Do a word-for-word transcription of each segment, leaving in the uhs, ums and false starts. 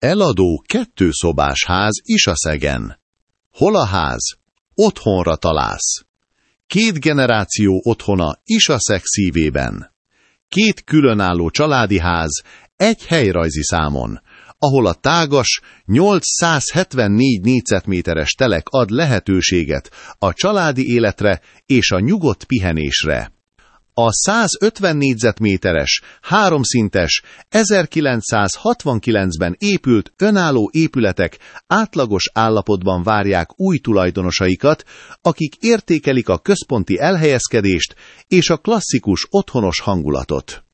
Eladó kettőszobás ház Isaszegen. Hol a ház? Otthonra találsz. Két generáció otthona Isaszeg szívében. Két különálló családi ház egy helyrajzi számon, ahol a tágas nyolcszázhetvennégy négyzetméteres telek ad lehetőséget a családi életre és a nyugodt pihenésre. A százötven négyzetméteres, háromszintes, ezerkilencszázhatvankilencben épült önálló épületek átlagos állapotban várják új tulajdonosaikat, akik értékelik a központi elhelyezkedést és a klasszikus otthonos hangulatot.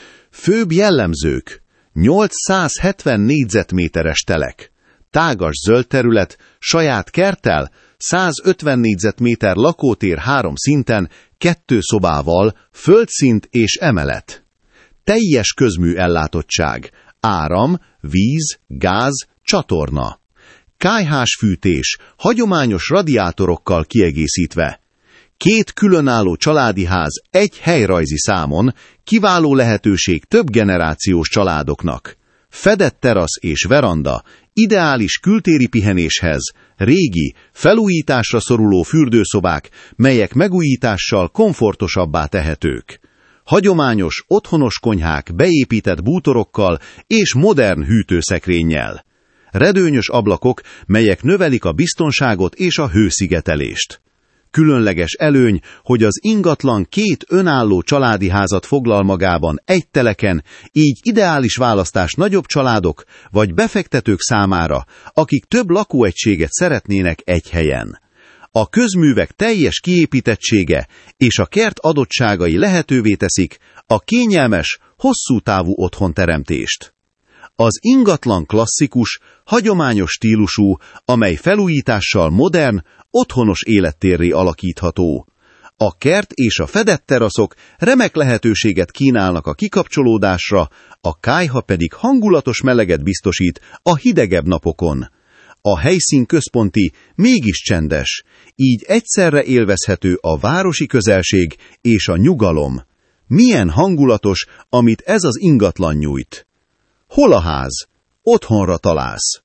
Főbb jellemzők: nyolcszázhetven négyzetméteres telek, tágas zöld terület, saját kerttel, százötven négyzetméter lakótér három szinten, kettő szobával, földszint és emelet. Teljes közmű ellátottság, áram, víz, gáz, csatorna. Kályhás fűtés, hagyományos radiátorokkal kiegészítve. Két különálló családi ház egy helyrajzi számon, kiváló lehetőség több generációs családoknak. Fedett terasz és veranda, ideális kültéri pihenéshez, régi, felújításra szoruló fürdőszobák, melyek megújítással komfortosabbá tehetők. Hagyományos, otthonos konyhák beépített bútorokkal és modern hűtőszekrényel. Redőnyös ablakok, melyek növelik a biztonságot és a hőszigetelést. Különleges előny, hogy az ingatlan két önálló családi házat foglal magában egy teleken, így ideális választás nagyobb családok vagy befektetők számára, akik több lakóegységet szeretnének egy helyen. A közművek teljes kiépítettsége és a kert adottságai lehetővé teszik a kényelmes, hosszú távú otthonteremtést. Az ingatlan klasszikus, hagyományos stílusú, amely felújítással modern, otthonos élettérré alakítható. A kert és a fedett teraszok remek lehetőséget kínálnak a kikapcsolódásra, a kályha pedig hangulatos meleget biztosít a hidegebb napokon. A helyszín központi, mégis csendes, így egyszerre élvezhető a városi közelség és a nyugalom. Milyen hangulatos, amit ez az ingatlan nyújt. Hol a ház? Otthonra találsz.